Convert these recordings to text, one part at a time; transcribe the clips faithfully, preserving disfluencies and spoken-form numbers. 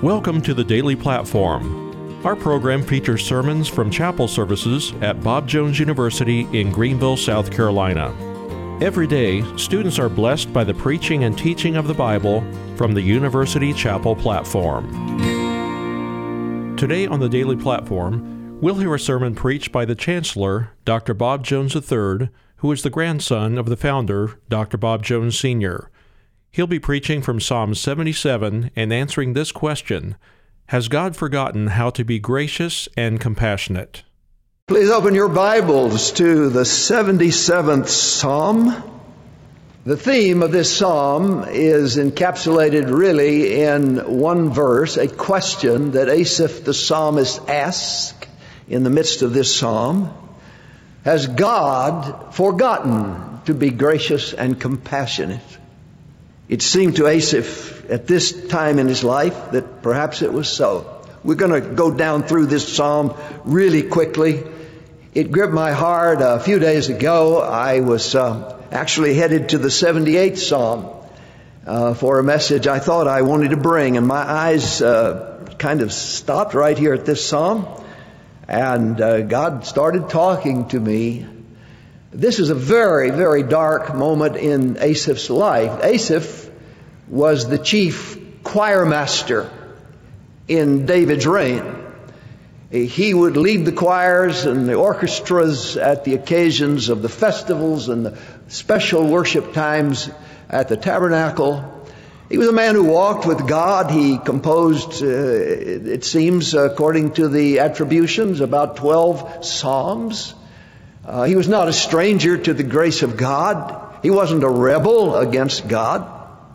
Welcome to the Daily Platform. Our program features sermons from chapel services at Bob Jones University in Greenville, South Carolina. Every day, students are blessed by the preaching and teaching of the Bible from the University Chapel platform. Today on the Daily Platform, we'll hear a sermon preached by the Chancellor, Doctor Bob Jones the third, who is the grandson of the founder, Doctor Bob Jones Senior He'll be preaching from Psalm seventy-seven and answering this question: Has God forgotten how to be gracious and compassionate? Please open your Bibles to the seventy-seventh Psalm. The theme of this psalm is encapsulated really in one verse, a question that Asaph the psalmist asks in the midst of this psalm. Has God forgotten to be gracious and compassionate? It seemed to Asaph at this time in his life that perhaps it was so. We're going to go down through this psalm really quickly. It gripped my heart a few days ago. I was uh, actually headed to the seventy-eighth Psalm uh, for a message I thought I wanted to bring, and my eyes uh, kind of stopped right here at this psalm, and uh, God started talking to me. This is a very, very dark moment in Asaph's life. Asaph was the chief choir master in David's reign. He would lead the choirs and the orchestras at the occasions of the festivals and the special worship times at the tabernacle. He was a man who walked with God. He composed, uh, it seems, according to the attributions, about twelve psalms. Uh, he was not a stranger to the grace of God. He wasn't a rebel against God.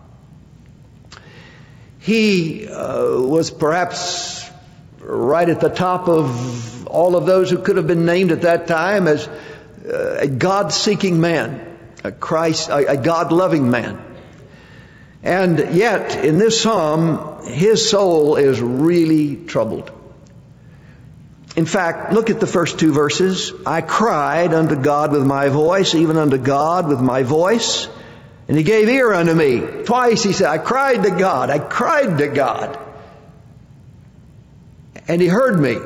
He uh, was perhaps right at the top of all of those who could have been named at that time as uh, a God-seeking man, a Christ, a, a God-loving man. And yet, in this psalm, his soul is really troubled. In fact, look at the first two verses. I cried unto God with my voice, even unto God with my voice, and He gave ear unto me. Twice he said, I cried to God, I cried to God, and He heard me.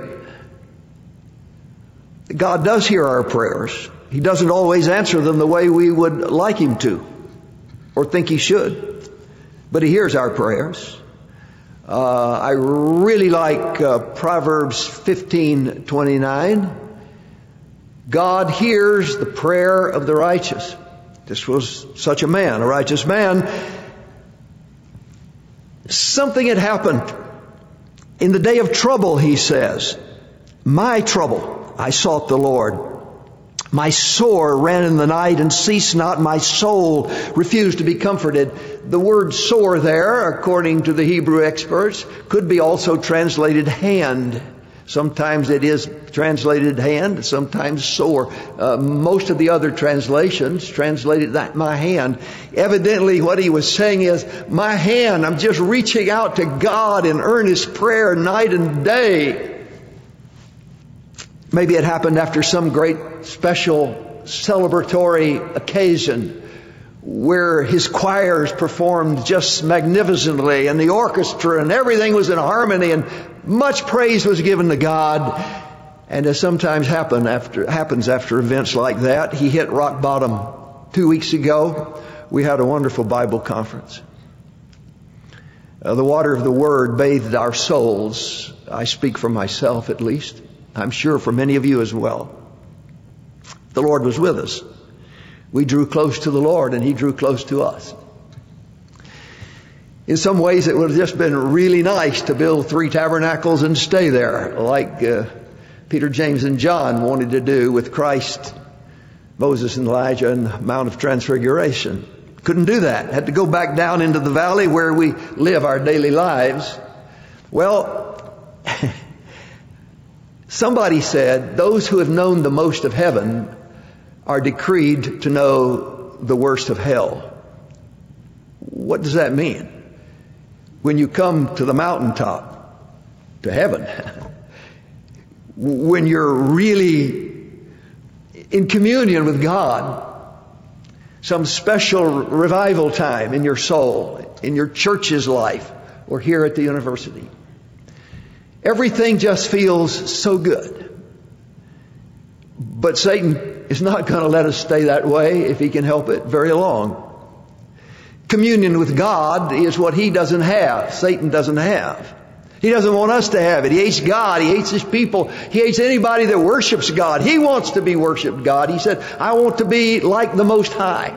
God does hear our prayers. He doesn't always answer them the way we would like Him to, or think He should, but He hears our prayers. Uh, I really like uh, Proverbs fifteen twenty-nine. God hears the prayer of the righteous. This was such a man, a righteous man. Something had happened. In the day of trouble, he says, my trouble, I sought the Lord. My sore ran in the night and ceased not. My soul refused to be comforted. The word sore there, according to the Hebrew experts, could be also translated hand. Sometimes it is translated hand, sometimes sore. Uh, most of the other translations translated that my hand. Evidently what he was saying is, my hand, I'm just reaching out to God in earnest prayer night and day. Maybe it happened after some great special celebratory occasion where his choirs performed just magnificently and the orchestra and everything was in harmony and much praise was given to God. And as sometimes happen after, happens after events like that, he hit rock bottom. Two weeks ago, we had a wonderful Bible conference. Uh, the water of the Word bathed our souls. I speak for myself at least. I'm sure for many of you as well. The Lord was with us. We drew close to the Lord and He drew close to us. In some ways it would have just been really nice to build three tabernacles and stay there like uh, Peter, James, and John wanted to do with Christ, Moses, and Elijah and the Mount of Transfiguration. Couldn't do that. Had to go back down into the valley where we live our daily lives. Well, somebody said those who have known the most of heaven are decreed to know the worst of hell. What does that mean? When you come to the mountaintop, to heaven, when you're really in communion with God, some special revival time in your soul, in your church's life, or here at the university, Everything just feels so good. But Satan is not going to let us stay that way if he can help it very long. Communion with God is what he doesn't have, Satan doesn't have. He doesn't want us to have it. He hates God. He hates his people. He hates anybody that worships God. He wants to be worshiped God. He said, I want to be like the Most High.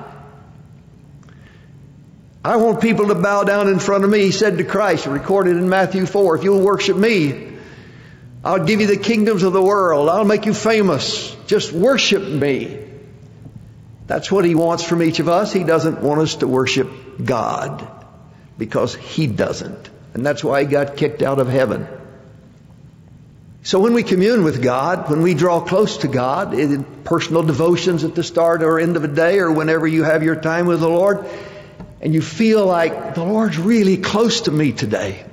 I want people to bow down in front of me, he said to Christ, recorded in Matthew four. If you'll worship me, I'll give you the kingdoms of the world. I'll make you famous. Just worship me. That's what he wants from each of us. He doesn't want us to worship God because he doesn't. And that's why he got kicked out of heaven. So when we commune with God, when we draw close to God, in personal devotions at the start or end of a day or whenever you have your time with the Lord, and you feel like the Lord's really close to me today,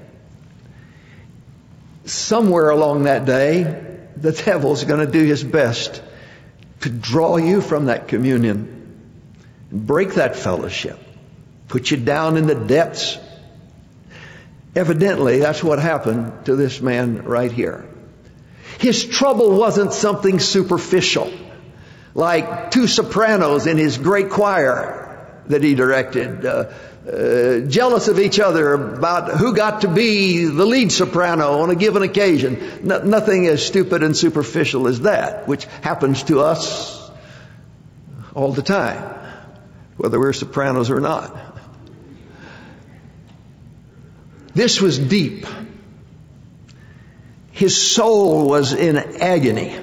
somewhere along that day, the devil's going to do his best to draw you from that communion and break that fellowship, put you down in the depths. Evidently, that's what happened to this man right here. His trouble wasn't something superficial, like two sopranos in his great choir that he directed, uh, uh, jealous of each other about who got to be the lead soprano on a given occasion. No, nothing as stupid and superficial as that, which happens to us all the time, whether we're sopranos or not. This was deep. His soul was in agony.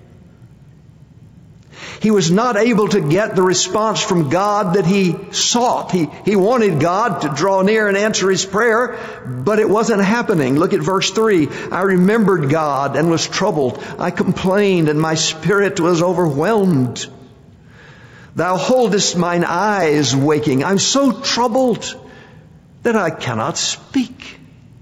He was not able to get the response from God that he sought. He, he wanted God to draw near and answer his prayer, but it wasn't happening. Look at verse three. I remembered God and was troubled. I complained and my spirit was overwhelmed. Thou holdest mine eyes waking. I'm so troubled that I cannot speak.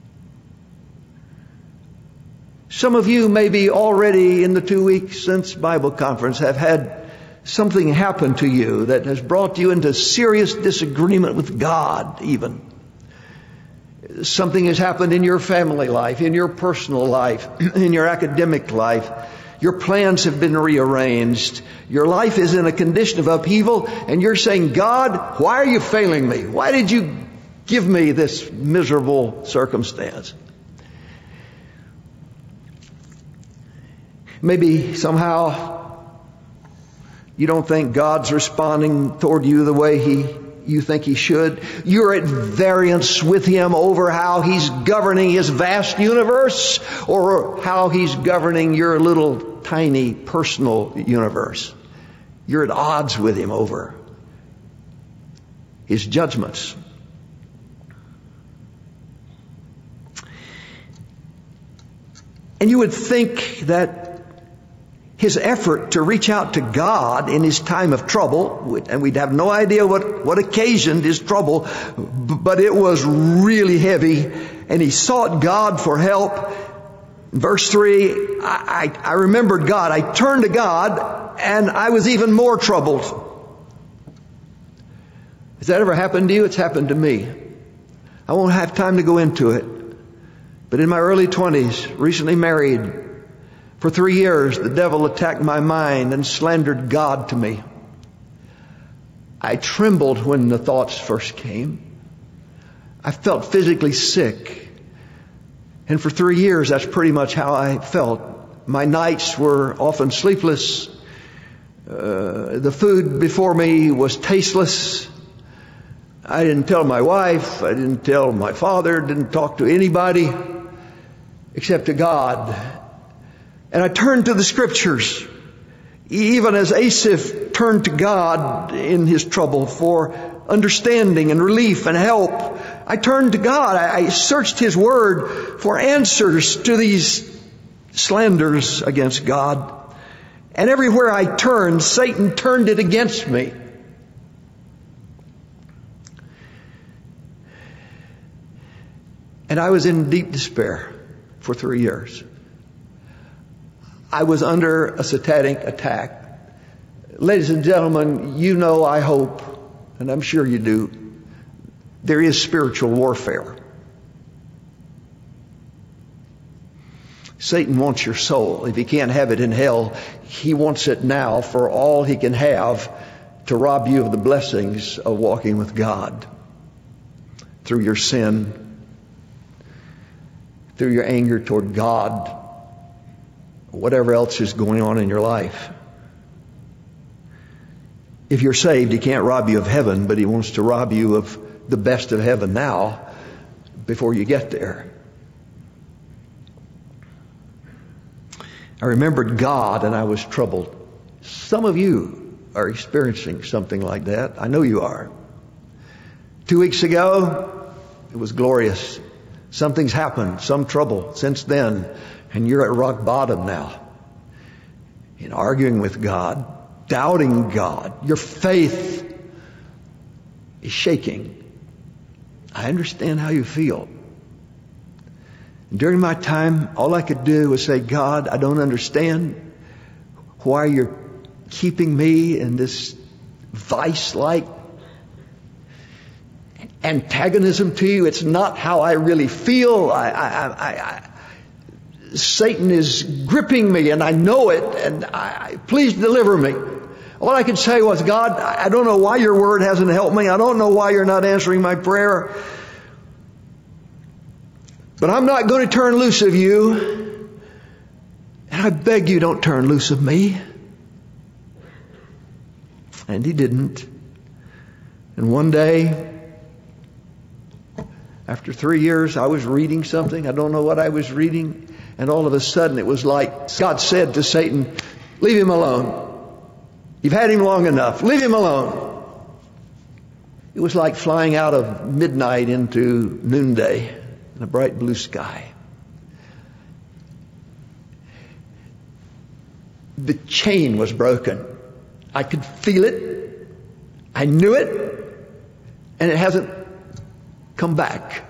Some of you maybe already in the two weeks since Bible conference have had something happen to you that has brought you into serious disagreement with God even. Something has happened in your family life, in your personal life, in your academic life. Your plans have been rearranged. Your life is in a condition of upheaval, and you're saying, God, why are you failing me? Why did you give me this miserable circumstance? Maybe somehow you don't think God's responding toward you the way He you think He should. You're at variance with Him over how He's governing His vast universe or how He's governing your little tiny personal universe. You're at odds with Him over His judgments. And you would think that his effort to reach out to God in his time of trouble, and we'd have no idea what, what occasioned his trouble, but it was really heavy, and he sought God for help. Verse three, I, I, I remembered God. I turned to God, and I was even more troubled. Has that ever happened to you? It's happened to me. I won't have time to go into it. But in my early twenties, recently married, for three years, the devil attacked my mind and slandered God to me. I trembled when the thoughts first came. I felt physically sick. And for three years, that's pretty much how I felt. My nights were often sleepless. Uh, the food before me was tasteless. I didn't tell my wife. I didn't tell my father. Didn't talk to anybody except to God. And I turned to the Scriptures, even as Asaph turned to God in his trouble for understanding and relief and help. I turned to God. I searched His Word for answers to these slanders against God. And everywhere I turned, Satan turned it against me. And I was in deep despair for three years. I was under a satanic attack. Ladies and gentlemen, you know, I hope, and I'm sure you do, there is spiritual warfare. Satan wants your soul. If he can't have it in hell, he wants it now for all he can have to rob you of the blessings of walking with God through your sin, through your anger toward God, whatever else is going on in your life. If you're saved, he can't rob you of heaven, but he wants to rob you of the best of heaven now before you get there. I remembered God and I was troubled. Some of you are experiencing something like that. I know you are. Two weeks ago, it was glorious. Something's happened, some trouble since then, and you're at rock bottom now. In arguing with God, doubting God, your faith is shaking. I understand how you feel. During my time, all I could do was say, God, I don't understand why you're keeping me in this vice-like antagonism to you. It's not how I really feel. I, I, I, I, Satan is gripping me, and I know it, and I, please deliver me. All I could say was, God, I don't know why your word hasn't helped me. I don't know why you're not answering my prayer. But I'm not going to turn loose of you. And I beg you, don't turn loose of me. And he didn't. And one day, after three years, I was reading something. I don't know what I was reading. And all of a sudden, it was like God said to Satan, leave him alone. You've had him long enough. Leave him alone. It was like flying out of midnight into noonday in a bright blue sky. The chain was broken. I could feel it. I knew it. And it hasn't come back.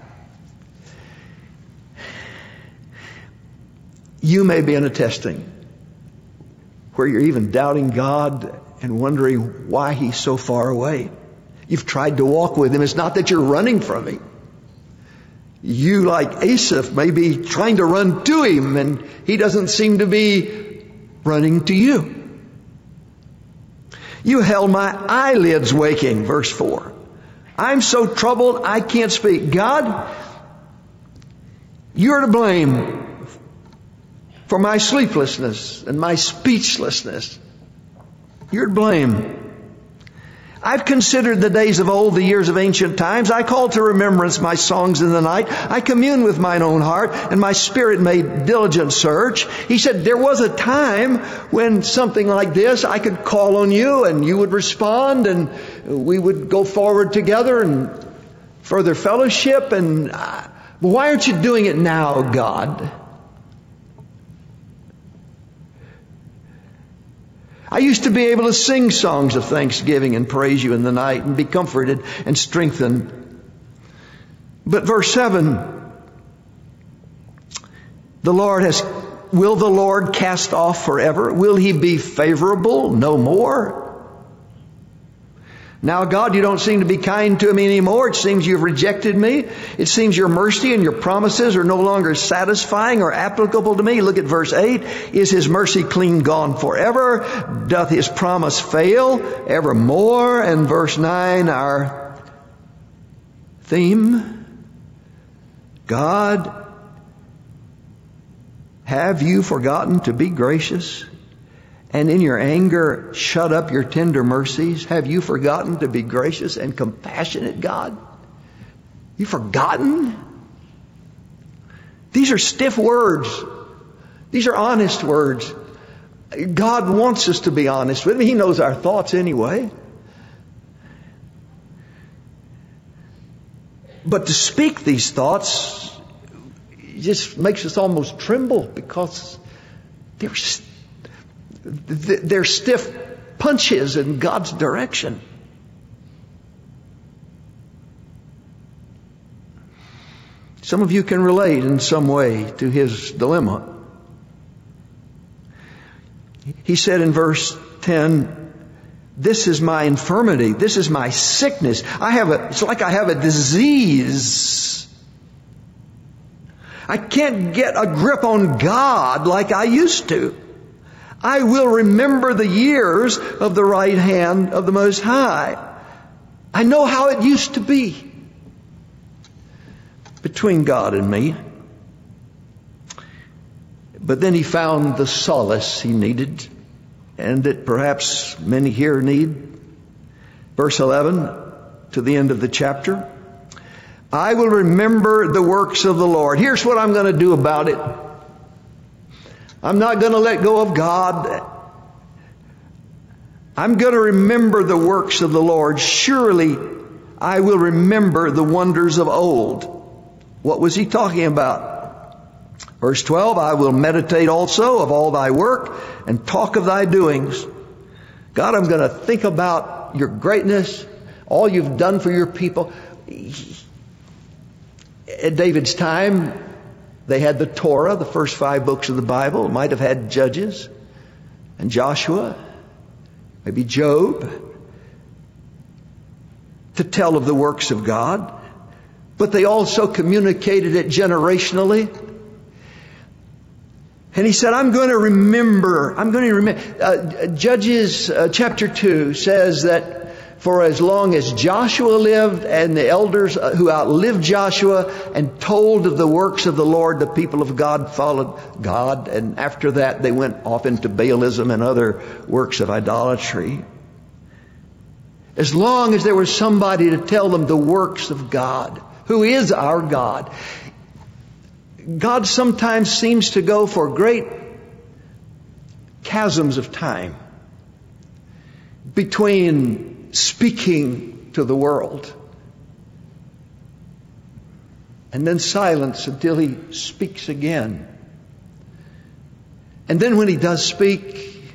You may be in a testing where you're even doubting God and wondering why he's so far away. You've tried to walk with him. It's not that you're running from him. You, like Asaph, may be trying to run to him, and he doesn't seem to be running to you. You held my eyelids waking, verse four. I'm so troubled I can't speak. God, you're to blame for my sleeplessness and my speechlessness. You're to blame. I've considered the days of old, the years of ancient times. I call to remembrance my songs in the night. I commune with mine own heart, and my spirit made diligent search. He said, there was a time when something like this, I could call on you, and you would respond, and we would go forward together and further fellowship. And uh, why aren't you doing it now, God? I used to be able to sing songs of thanksgiving and praise you in the night and be comforted and strengthened. But verse seven, the Lord has, will the Lord cast off forever? Will he be favorable no more? Now, God, you don't seem to be kind to me anymore. It seems you've rejected me. It seems your mercy and your promises are no longer satisfying or applicable to me. Look at verse eight. Is his mercy clean gone forever? Doth his promise fail evermore? And verse nine, our theme. God, have you forgotten to be gracious? And in your anger, shut up your tender mercies? Have you forgotten to be gracious and compassionate, God? You forgotten? These are stiff words. These are honest words. God wants us to be honest with him. He knows our thoughts anyway. But to speak these thoughts just makes us almost tremble because they're st- They're stiff punches in God's direction. Some of you can relate in some way to his dilemma. He said in verse ten, this is my infirmity. This is my sickness. I have a, it's like I have a disease. I can't get a grip on God like I used to. I will remember the years of the right hand of the Most High. I know how it used to be between God and me. But then he found the solace he needed, and that perhaps many here need. Verse eleven, to the end of the chapter. I will remember the works of the Lord. Here's what I'm going to do about it. I'm not going to let go of God. I'm going to remember the works of the Lord. Surely I will remember the wonders of old. What was he talking about? Verse twelve, I will meditate also of all thy work and talk of thy doings. God, I'm going to think about your greatness, all you've done for your people. At David's time, they had the Torah, the first five books of the Bible. It might have had Judges and Joshua, maybe Job, to tell of the works of God. But they also communicated it generationally. And he said, I'm going to remember, I'm going to remember. Uh, Judges uh, chapter two says that for as long as Joshua lived and the elders who outlived Joshua and told of the works of the Lord, the people of God followed God. And after that, they went off into Baalism and other works of idolatry. As long as there was somebody to tell them the works of God, who is our God. God sometimes seems to go for great chasms of time between speaking to the world and then silence until he speaks again. And then when he does speak,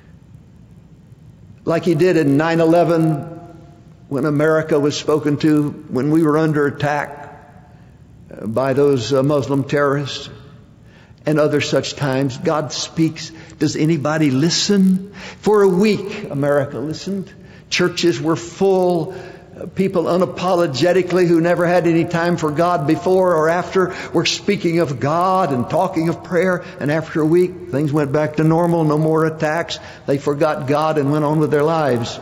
like he did in nine eleven, when America was spoken to, when we were under attack by those uh, Muslim terrorists, and other such times, God speaks. Does anybody listen? For a week, America listened. Churches were full. People unapologetically who never had any time for God before or after were speaking of God and talking of prayer. And after a week, things went back to normal. No more attacks. They forgot God and went on with their lives.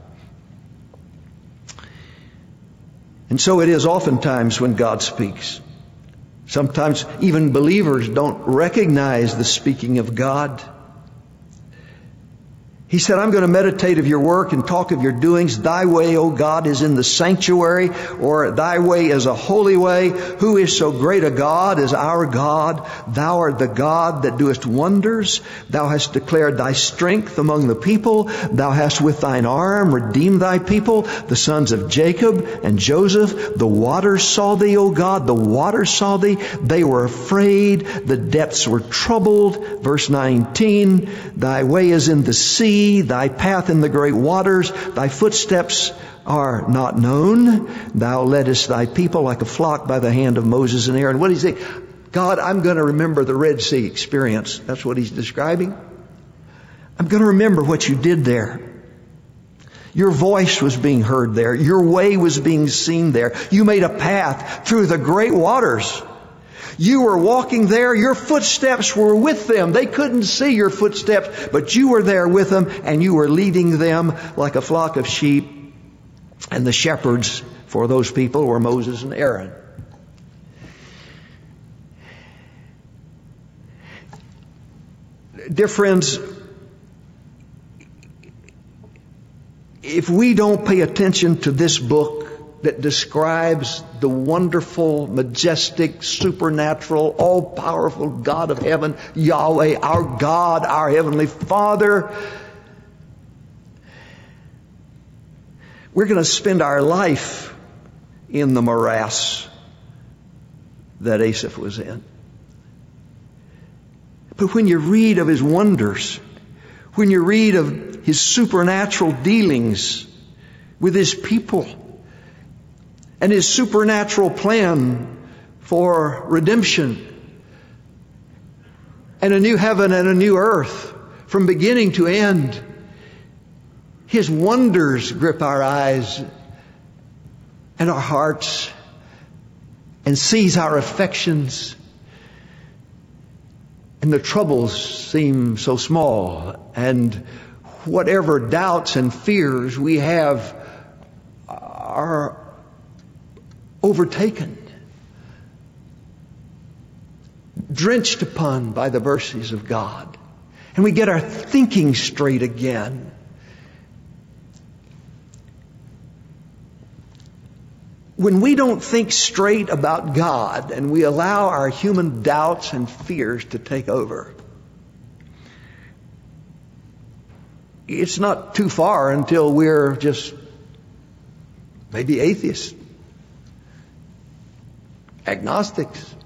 And so it is oftentimes when God speaks. Sometimes even believers don't recognize the speaking of God. He said, I'm going to meditate of your work and talk of your doings. Thy way, O God, is in the sanctuary, or thy way is a holy way. Who is so great a God as our God? Thou art the God that doest wonders. Thou hast declared thy strength among the people. Thou hast with thine arm redeemed thy people, the sons of Jacob and Joseph. The waters saw thee, O God. The waters saw thee. They were afraid. The depths were troubled. Verse nineteen, thy way is in the sea. Thy path in the great waters, thy footsteps are not known. Thou leddest thy people like a flock by the hand of Moses and Aaron. What does he say? God, I'm going to remember the Red Sea experience. That's what he's describing. I'm going to remember what you did there. Your voice was being heard there. Your way was being seen there. You made a path through the great waters. You were walking there. Your footsteps were with them. They couldn't see your footsteps, but you were there with them, and you were leading them like a flock of sheep. And the shepherds for those people were Moses and Aaron. Dear friends, if we don't pay attention to this book that describes the wonderful, majestic, supernatural, all-powerful God of heaven, Yahweh, our God, our Heavenly Father, we're going to spend our life in the morass that Asaph was in. But when you read of his wonders, when you read of his supernatural dealings with his people, and his supernatural plan for redemption, and a new heaven and a new earth from beginning to end, his wonders grip our eyes and our hearts and seize our affections. And the troubles seem so small, and whatever doubts and fears we have are overtaken, drenched upon by the mercies of God. And we get our thinking straight again. When we don't think straight about God and we allow our human doubts and fears to take over, it's not too far until we're just maybe atheists, agnostics.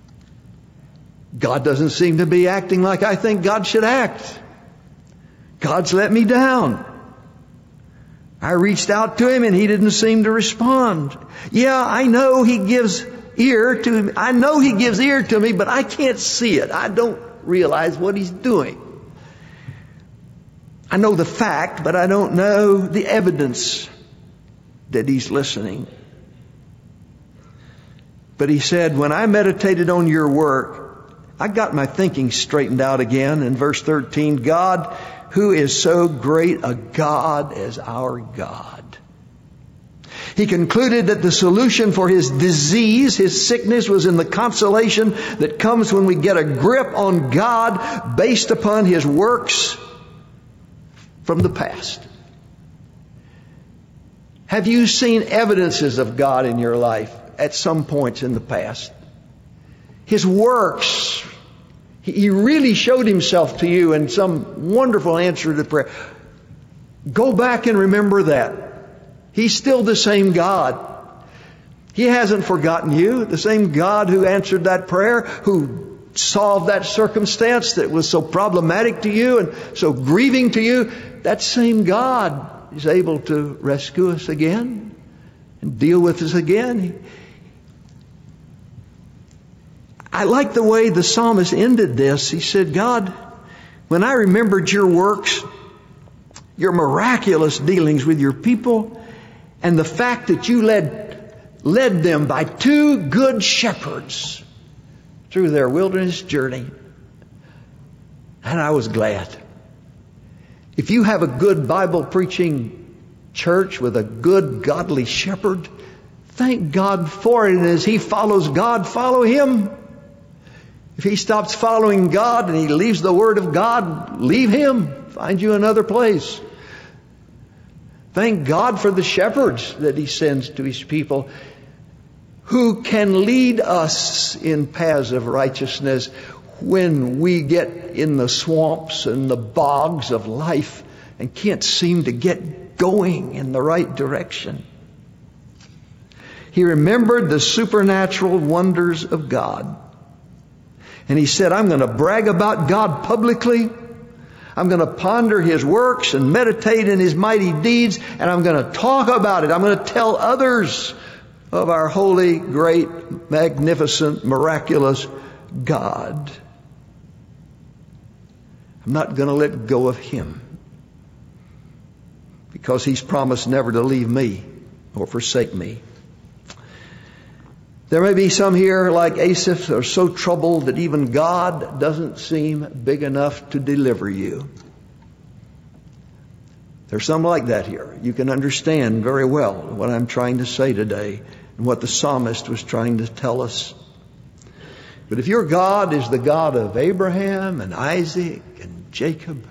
God doesn't seem to be acting like I think God should act. God's let me down. I reached out to Him and He didn't seem to respond. Yeah, I know He gives ear to me. I know He gives ear to me, but I can't see it. I don't realize what He's doing. I know the fact, but I don't know the evidence that He's listening. But he said, when I meditated on your work, I got my thinking straightened out again. In verse thirteen, God, who is so great a God as our God. He concluded that the solution for his disease, his sickness, was in the consolation that comes when we get a grip on God based upon His works from the past. Have you seen evidences of God in your life at some points in the past? His works. He really showed Himself to you in some wonderful answer to prayer. Go back and remember that. He's still the same God. He hasn't forgotten you. The same God who answered that prayer, who solved that circumstance that was so problematic to you and so grieving to you. That same God is able to rescue us again and deal with us again. I like the way the psalmist ended this. He said, God, when I remembered your works, your miraculous dealings with your people, and the fact that you led, led them by two good shepherds through their wilderness journey, and I was glad. If you have a good Bible preaching church with a good godly shepherd, thank God for it. And as he follows God, follow him. If he stops following God and he leaves the Word of God, leave him. Find you another place. Thank God for the shepherds that He sends to His people who can lead us in paths of righteousness when we get in the swamps and the bogs of life and can't seem to get going in the right direction. He remembered the supernatural wonders of God. And he said, I'm going to brag about God publicly. I'm going to ponder His works and meditate in His mighty deeds. And I'm going to talk about it. I'm going to tell others of our holy, great, magnificent, miraculous God. I'm not going to let go of Him, because He's promised never to leave me or forsake me. There may be some here like Asaph are so troubled that even God doesn't seem big enough to deliver you. There's some like that here. You can understand very well what I'm trying to say today and what the psalmist was trying to tell us. But if your God is the God of Abraham and Isaac and Jacob,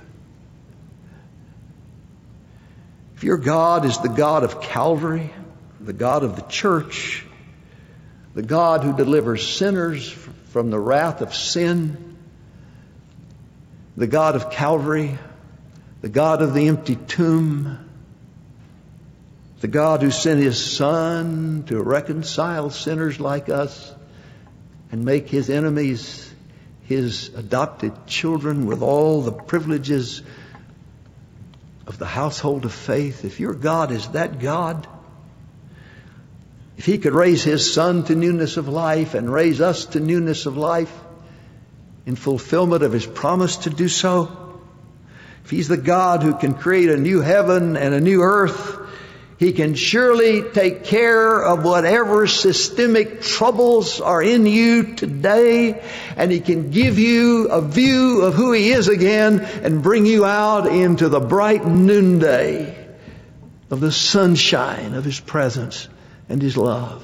if your God is the God of Calvary, the God of the church, the God who delivers sinners from the wrath of sin, the God of Calvary, the God of the empty tomb, the God who sent His Son to reconcile sinners like us and make His enemies His adopted children with all the privileges of the household of faith. If your God is that God, if He could raise His Son to newness of life and raise us to newness of life in fulfillment of His promise to do so, if He's the God who can create a new heaven and a new earth He can surely take care of whatever systemic troubles are in you today, and He can give you a view of who He is again and bring you out into the bright noonday of the sunshine of His presence and His love.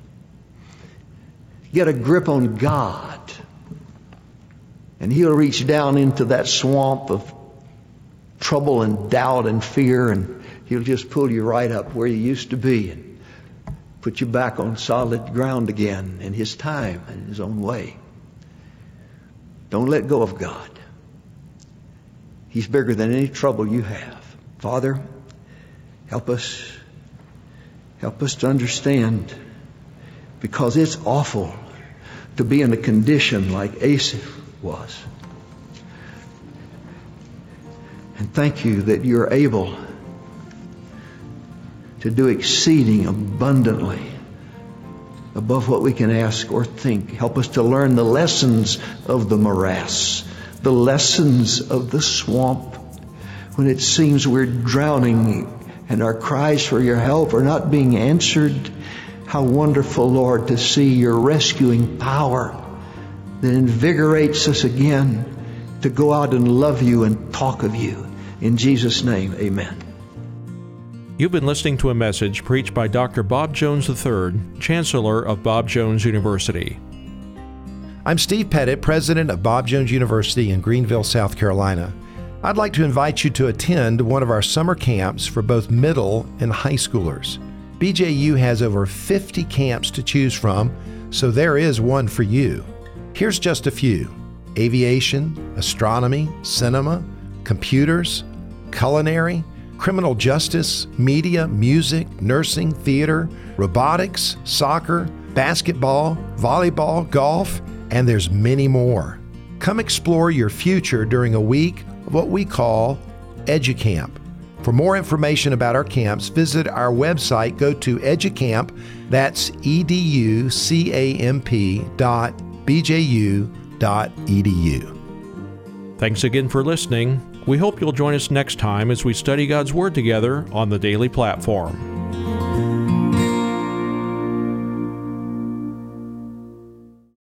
Get a grip on God, and He'll reach down into that swamp of trouble and doubt and fear, and He'll just pull you right up where you used to be and put you back on solid ground again in His time and His own way. Don't let go of God. He's bigger than any trouble you have. Father, help us, help us to understand, because it's awful to be in a condition like Asaph was. And thank You that You're able to do exceeding abundantly above what we can ask or think. Help us to learn the lessons of the morass, the lessons of the swamp, when it seems we're drowning and our cries for Your help are not being answered. How wonderful, Lord, to see Your rescuing power that invigorates us again to go out and love You and talk of You. In Jesus' name, amen. You've been listening to a message preached by Doctor Bob Jones the third, Chancellor of Bob Jones University. I'm Steve Pettit, President of Bob Jones University in Greenville, South Carolina. I'd like to invite you to attend one of our summer camps for both middle and high schoolers. B J U has over fifty camps to choose from, so there is one for you. Here's just a few: aviation, astronomy, cinema, computers, culinary, criminal justice, media, music, nursing, theater, robotics, soccer, basketball, volleyball, golf, and there's many more. Come explore your future during a week of what we call EduCamp. For more information about our camps, visit our website. Go to EduCamp, that's E D U C A M P dot B J U dot E D U. Thanks again for listening. We hope you'll join us next time as we study God's Word together on the Daily Platform.